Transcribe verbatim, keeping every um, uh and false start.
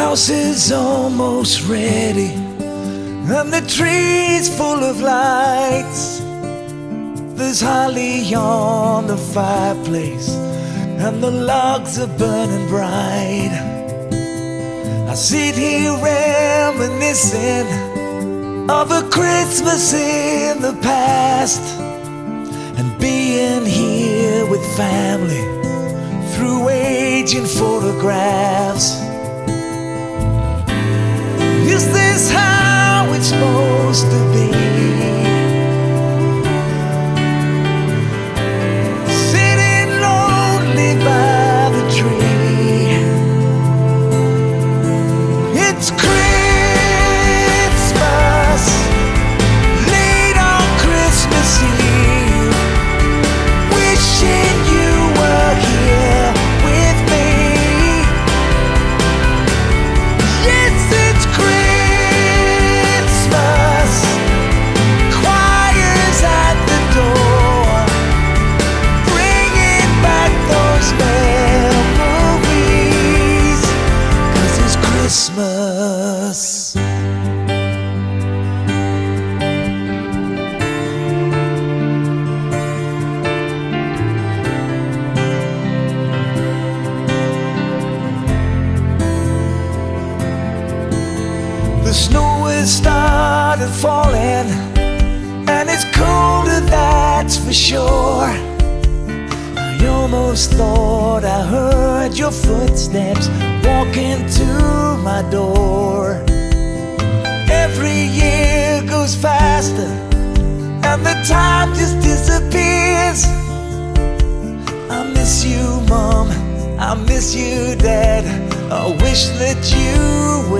house is almost ready, and the tree's full of lights. There's holly on the fireplace, and the logs are burning bright. I sit here reminiscing of a Christmas in the past, and being here with family through aging photographs. Is this how it's supposed to be? Sitting lonely by the tree. It's Christmas, late on Christmas Eve, wishing you were here with me. Yes, it's Christmas, choirs at the door, bringing back those memories, 'cause it's Christmas. The snow has started falling, and it's colder, that's for sure. I almost thought I heard your footsteps walking to my door. Every year goes faster, and the time just disappears. I miss you, Mom, I miss you, Dad. I wish that you were